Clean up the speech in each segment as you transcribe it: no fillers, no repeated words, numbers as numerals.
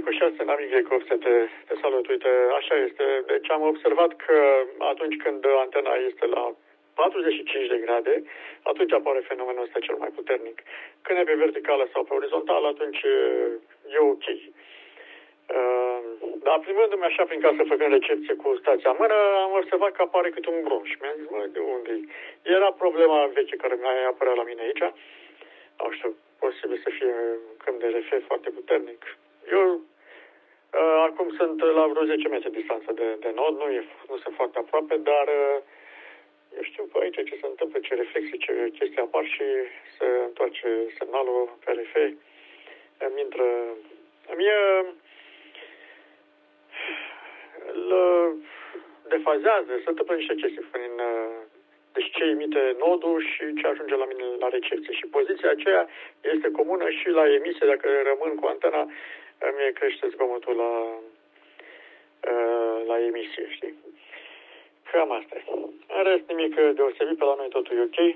Greco 6, n-am Greco 8, te salut. Uite, așa este. Deci am observat că atunci când antena este la 45 de grade, atunci apare fenomenul ăsta cel mai puternic. Când e pe verticală sau pe orizontală, atunci e ok. Dar plimbându-mi așa prin casă, făcând recepție cu stația în mână, am observat că apare cât un brum și mi-am zis, mă, de unde e? Era problema veche care mi-a apărat la mine aici. Nu știu, posibil să fie câmp de RF foarte puternic. Eu acum sunt la vreo 10 metri distanță de nod, nu sunt foarte aproape, dar eu știu pe aici ce se întâmplă, ce reflexii, ce chestii apar și se întoarce semnalul pe RF. Îmi intră... îl defazează, se întâmplă niște chestii deci ce emite nodul și ce ajunge la mine la recepție. Și poziția aceea este comună și la emisie, dacă rămân cu antena, îmi crește zgomotul la emisie, știi? Cam asta e. În rest, nimic deosebit, pe la noi totul e ok.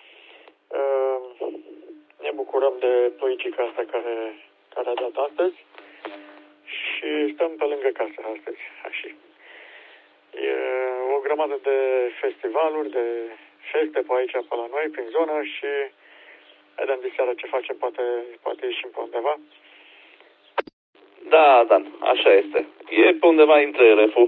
Ne bucurăm de ploicica asta care a dat astăzi și stăm pe lângă casă astăzi, așa. E o grămadă de festivaluri, de feste pe aici, pe la noi, prin zonă și vedem de seara ce facem, poate ieșim pe undeva. Da, Dan, așa este. E pe undeva intră RF-ul,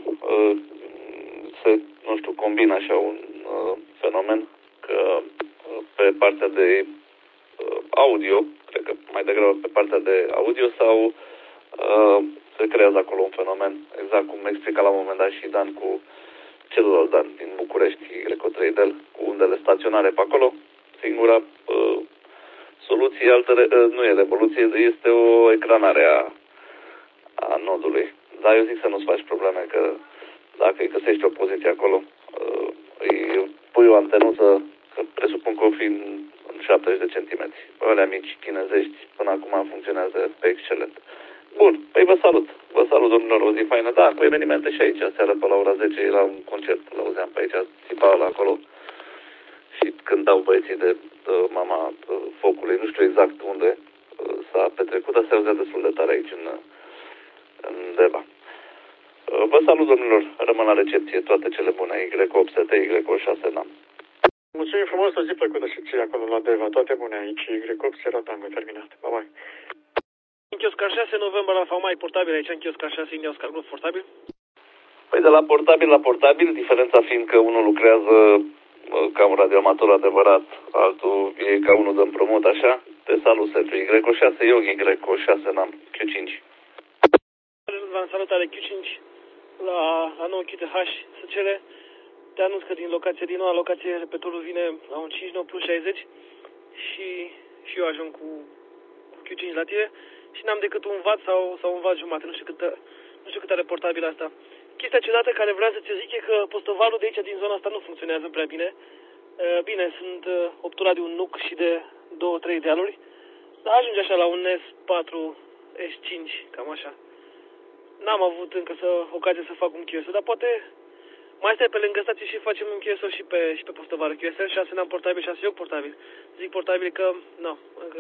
nu știu, combină așa un fenomen, că pe partea de audio, cred că mai degrabă pe partea de audio sau se creează acolo un fenomen, exact cum explica la un moment dat și Dan cu celălalt Dan din București, Greco 3D, cu undele staționare pe acolo. Singura soluție, nu e revoluție, este o ecranare a nodului. Dar eu zic să nu-ți faci probleme, că dacă îi găsești o poziție acolo, îi pui o antenuță, că presupun că o fi în 70 de centimetri. Alea mici chinezești până acum funcționează pe excelent. Bun, păi vă salut. Vă salut, domnilor, o zi faină. Da, cu evenimente și aici. Seara pe la ora 10 era un concert. L-auzeam pe aici, țipa la acolo. Și cântau băieții de mama focului. Nu știu exact unde s-a petrecut, dar se auzea destul de tare aici în Deva. Vă salut, domnilor. Rămân la recepție. Toate cele bune. Y8ST, Y6 NAM. Mulțumim frumos, o zi plăcută și ție acolo la Deva. Toate bune aici. Y8 Sierra Tango terminat. Bye-bye. În Chioscar 6 novembrie la FAMAI portabil, aici în Chioscar 6 India Oscar Group portabil? Păi de la portabil la portabil, diferența fiind că unul lucrează ca un radioamator adevărat, altul e ca unul de împrumut, așa? Te salut, Sergiu. Y6 Yogi, Y6 NAM, Q5. Salutare Q5 la 9 QTH se cere. Te anunț că din noua locație repetorul vine la un 59 plus 60 și eu ajung cu Q5 la tine și n-am decât un watt sau un watt jumate, nu știu cât are portabil asta. Chestia ciudată care vreau să ți zic e că postovarul de aici din zona asta nu funcționează prea bine. Bine, sunt obturat de un nuc și de 2-3 dealuri, dar ajunge așa la un S4, S5, cam așa. N-am avut încă ocazie să fac un QSO, dar poate mai stai pe lângă stație și facem un QSO și pe postovară. QSL 6 n-am portabil, 6 eu portabil. Zic portabil că, încă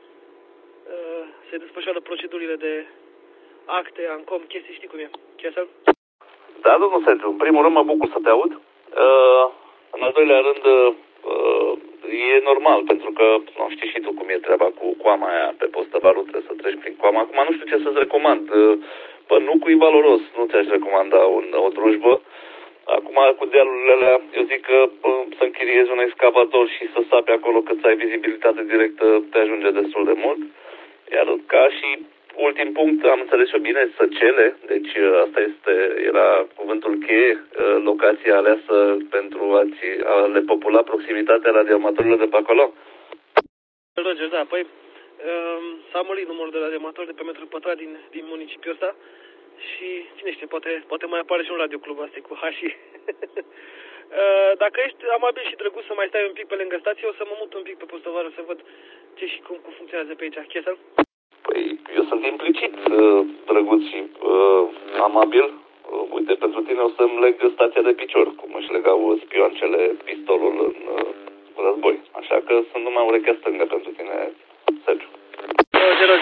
se desfășoară procedurile de acte, ANCOM, chestii, știi cum e. QSL? Da, domnul Sergiu, în primul rând mă bucur să te aud. În al doilea rând, e normal, pentru că, nu știi și tu cum e treaba cu coama aia pe postovarul, trebuie să treci prin coama. Acum nu știu ce să-ți recomand. Nu e valoros, nu ți-aș recomanda o drujbă. Acum, cu dealurile alea, eu zic că să închiriezi un excavator și să sapi acolo cât să ai vizibilitate directă, te ajunge destul de mult. Iar ca și ultim punct, am înțeles eu bine, săcele, deci asta era cuvântul cheie, locația aleasă pentru a le popula proximitatea radioamatorilor de pe acolo? Roger, da, păi s-a mărit numărul de radioamatori de pe metru pătrat din municipiul ăsta. Și cine știe, poate mai apare și un radioclub asta cu Hași. Dacă ești amabil și drăguț să mai stai un pic pe lângă stație, o să mă mut un pic pe postovară să văd ce și cum funcționează pe aici. Chesel? Păi, eu sunt implicit drăguț și amabil. Uite, pentru tine o să-mi leg stația de picior, cum își legau spioancele pistolul în război. Așa că sunt numai urechea stângă pentru tine, Sergiu. Roger,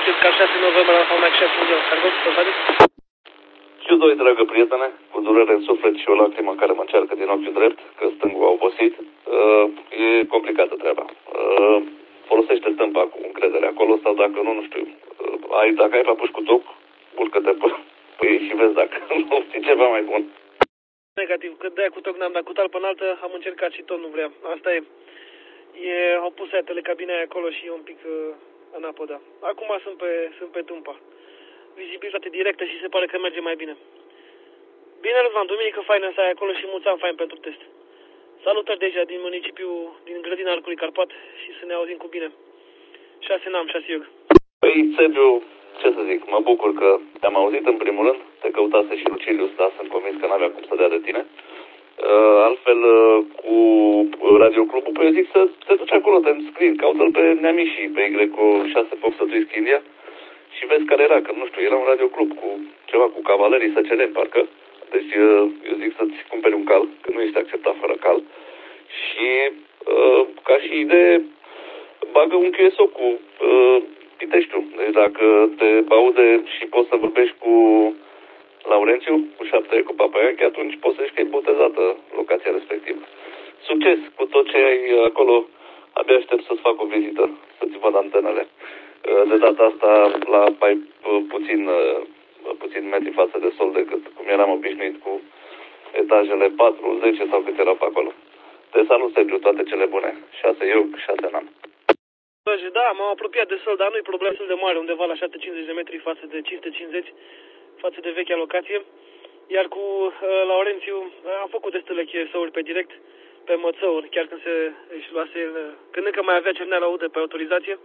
pregătesc ca 6 noiembrie la Fauna Chef Mondial. Cargo, să Și doi, dragă prietene, cu durere în suflet și o lacrimă care mă încearcă din ochiul drept, că stângul a obosit, e complicată treaba. Folosește stâmpa cu încredere acolo sau dacă nu știu, dacă ai papuși cu toc, urcă-te pe ei și vezi dacă nu știi ceva mai bun. Negativ, că de-aia cu toc n-am dat cu tal până altă, am încercat și tot nu vrea. Asta e. Au pus aia telecabina aia acolo și e un pic în apă, da. Acum sunt pe Tumpa. Vizibilitate directă și se pare că merge mai bine. Bine, Răzvan, duminică faină să ai acolo și mulți ani fain pentru test. Salutări deja din municipiul, din grădina Arcului Carpat și să ne auzim cu bine. 6 Nam, 6 Iug. Păi, Sergiu, ce să zic, mă bucur că te-am auzit în primul rând, te căutase și Lucilius, dar sunt convins că n-avea cum să dea de tine. Altfel, cu Radioclubul, păi eu zic să te duci acolo, te înscrii, caută-l pe Neamișii, pe Y6 Fox Twist India și vezi care era, că nu știu, era un radioclub cu ceva cu cavalerii SCL, parcă. Deci eu zic să-ți cumperi un cal, că nu ești acceptat fără cal. Și ca și idee, bagă un QSO cu Piteștiul. Deci dacă te aude și poți să vorbești cu Laurențiu, cu 7 cu Papaiache, atunci poți să zici că e botezată locația respectivă. Succes cu tot ce ai acolo. Abia aștept să-ți fac o vizită, să-ți văd antenele. De data asta la mai puțin metri față de sol decât cum eram obișnuit cu etajele 4, 10 sau cât erau pe acolo. Te salut, Sergiu, toate cele bune. 6 Iug, 6 Nam. Da, m-am apropiat de sol, dar nu-i problemă destul de mare, undeva la 750 de metri față de 550, față de vechea locație. Iar cu Laurențiu am făcut destule QSO-uri pe direct, pe mățăuri, chiar când își luase el, când încă mai avea cerneala udă pe autorizație.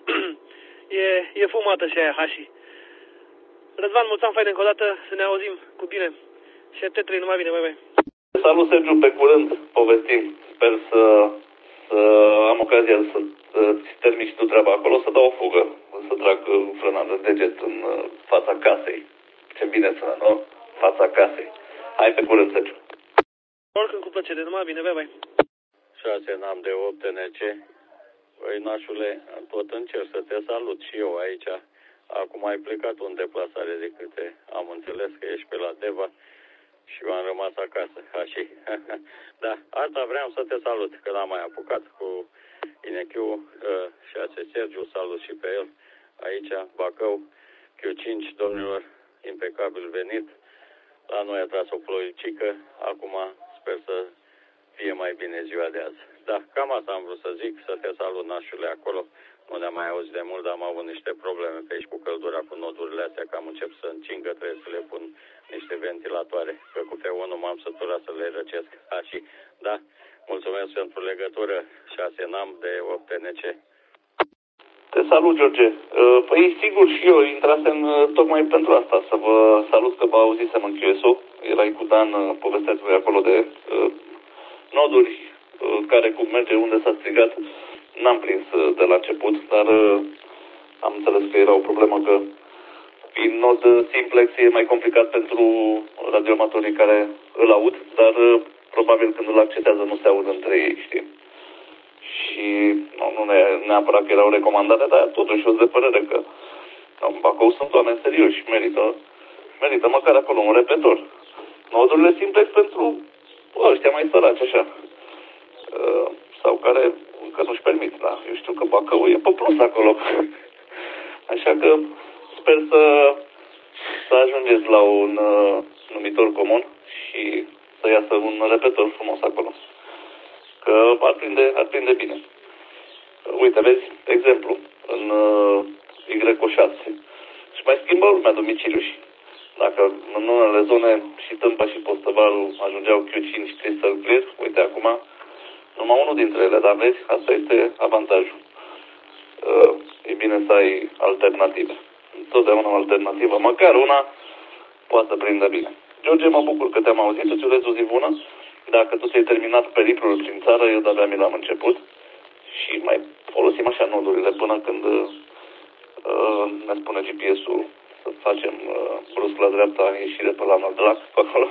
e fumată și aia, hașii. Răzvan, mulți ani fain încă o dată, să ne auzim cu bine. Și T3, numai bine, bye. Salut, Sergiu, pe curând povestim. Sper să am ocazia să-ți termini și tu treaba acolo, să dau o fugă, să trag frâna de deget în fața casei. Ce bine sună, nu? Fața casei. Hai pe curând, Sergiu. Oricând cu plăcere, numai bine, bye. 6 Nam de 8 TNC. Băi, nașule, tot încerc să te salut și eu aici. Acum ai plecat în deplasare de câte am înțeles că ești pe la Deva și eu am rămas acasă. Așa. Da, asta vreau să te salut, că l-am mai apucat cu Inechiu 6 Sergiu, salut și pe el. Aici, Bacău, Q5, domnilor, impecabil venit. La noi a tras o ploicică, acum sper să fie mai bine ziua de azi. Da, cam asta am vrut să zic, să te salut, nașule, acolo. Nu ne-am mai auzit de mult, dar am avut niște probleme pe aici cu căldura, cu nodurile astea, că am început să încingă, trebuie să le pun niște ventilatoare. Că cu F1 m-am săturat să le răcesc. Și da, mulțumesc pentru legătură, 6 Nam de 8 TNC. Te salut, George. Păi, sigur, și eu intrasem tocmai pentru asta, să vă salut că vă auzisem în QSO. Erai cu Dan, povesteați voi acolo de noduri care cum merge unde s-a strigat. N-am prins de la început, dar am înțeles că era o problemă că prin nod simplex e mai complicat pentru radioamatorii care îl aud, dar probabil când îl accesează nu se aud între ei, știi? Și nu neapărat că erau recomandate, dar totuși o de părere că în Bacău sunt oameni serioși, merită măcar acolo un repetor. Nodurile simplex pentru ăștia mai săraci, așa. Sau care încă nu-și permit, da. Eu știu că Bacău e pe plus acolo. Așa că sper să ajungeți la un numitor comun și să iasă un repetor frumos acolo. Că ar prinde bine. Uite, vezi, exemplu, în Y6 și mai schimbă lumea domiciliuși. Dacă în unele zone și Tâmpa și Postăvarul ajungeau Q5 Crystal Clear, uite acum numai unul dintre ele, dar vezi, asta este avantajul. E bine să ai alternative. Întotdeauna o alternativă, măcar una, poate să prindă bine. George, mă bucur că te-am auzit, îți urez o zi bună. Dacă tu ți-ai terminat periplul prin țară, eu de-abia mi l-am început. Și mai folosim așa nodurile până când ne spune GPS-ul să facem brusc la dreapta ieșire pe la Nordlac, pe acolo.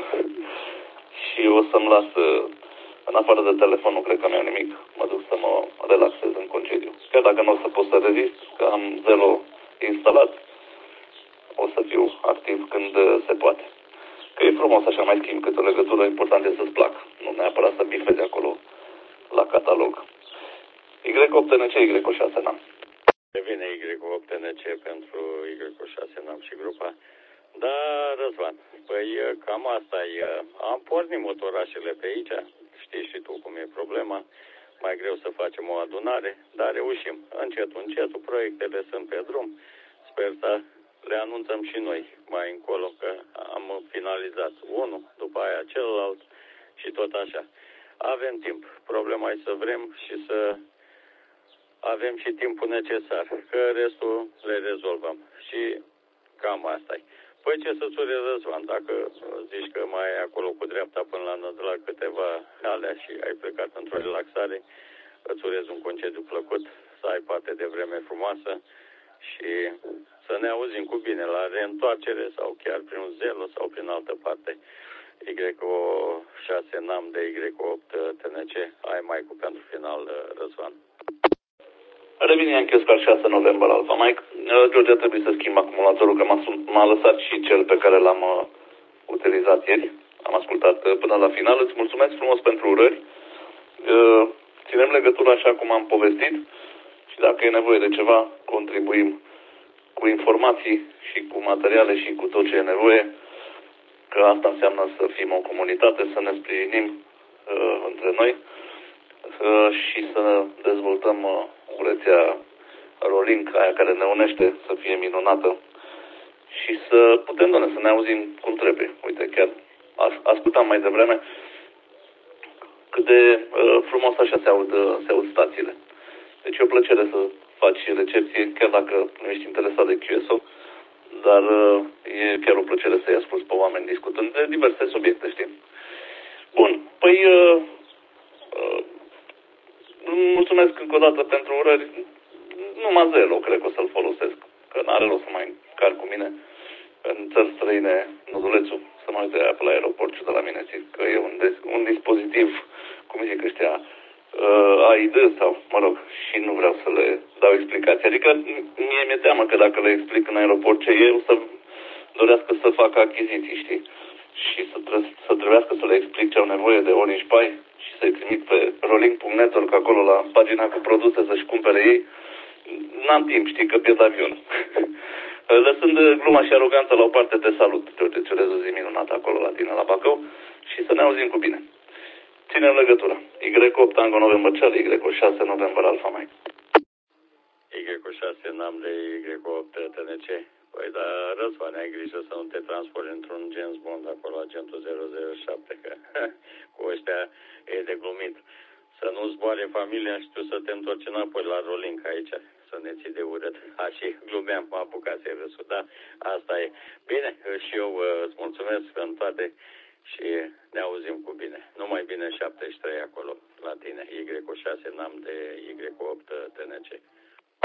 Și o să-mi las, în afară de telefon, nu cred că mi-au nimic. Mă duc să mă relaxez în concediu. Chiar dacă nu o să pot să rezist, că am instalat, o să fiu activ când se poate. Că e frumos așa, mai schimb câte o legătură, important e să-ți placă. Nu neapărat să bifezi acolo la catalog. Y8NC, Y6 NAM. Devine Y8NC pentru Y6 NAM și grupa. Da, Răzvan, păi cam asta e. Am pornit motorașele pe aici, știi și tu cum e problema. Mai greu să facem o adunare, dar reușim. Încetul, încetul, proiectele sunt pe drum. Sper să le anunțăm și noi mai încolo că am finalizat unul, după aia celălalt și tot așa. Avem timp. Problema e să vrem și să avem și timpul necesar, că restul le rezolvăm. Și cam asta e. Păi ce să-ți urez, Răzvan, dacă zici că mai ai acolo cu dreapta până la Nădlac câteva alea și ai plecat într-o relaxare, îți urez un concediu plăcut, să ai parte de vreme frumoasă și să ne auzim cu bine la reîntoarcere sau chiar prin un Zelo sau prin altă parte. Y6 NAM de Y8 TNC, ai mai cu pentru final, Răzvan. Revine în Chescar 6 noiembrie Alfa Mike. George, trebuie să schimb acumulatorul, că m-a lăsat și cel pe care l-am utilizat ieri. Am ascultat până la final. Îți mulțumesc frumos pentru urări. Ținem legătura așa cum am povestit și dacă e nevoie de ceva, contribuim cu informații și cu materiale și cu tot ce e nevoie, că asta înseamnă să fim o comunitate, să ne sprijinim între noi și să dezvoltăm o rețea Rolink, aia care ne unește, să fie minunată și să putem, doamne, să ne auzim cum trebuie. Uite, chiar ascultam mai devreme cât de frumos așa se aud stațiile. Deci e o plăcere să faci recepție, chiar dacă nu ești interesat de QSO, dar e chiar o plăcere să-i asculți pe oameni discutând de diverse subiecte, știi? Bun, păi mulțumesc încă o dată pentru urări. Numai Zelo cred că o să-l folosesc, că n-are rost să mai car cu mine în țări străine, Nădulețul, să mă uite pe la aeroport și de la mine zic că e un dispozitiv, cum zic ăștia, AID sau, mă rog, și nu vreau să le dau explicații. Adică mie mi-e teamă că dacă le explic în aeroport ce e, o să dorească să facă achiziții, știi? Și să trebuiască să le explic ce au nevoie de Orange Pie și să-i trimit pe rolling.network acolo la pagina cu produse să-și cumpere ei. N-am timp, știi, că pierd avion. Lăsând gluma și aroganța la o parte, te salut, George, îți urez o zi minunată acolo la tine la Bacău și să ne auzim cu bine. Ținem legătura. Y8 Tango November Charlie, Y6 November Alfa Mike. Y6 NAM de Y8 TNC. Păi da, Răzvan, ai grijă să nu te transformi într-un James Bond acolo, agentul 007, că cu ăștia e de glumit. Să nu zboare familia și tu să te întorci înapoi la Rolink aici, să ne ții de urât. Și glumeam, m-a apucat râsul, da? Asta e. Bine, și eu îți mulțumesc în toate și ne auzim cu bine. Numai bine 73 acolo la tine, Y6 NAM de Y8 TNC.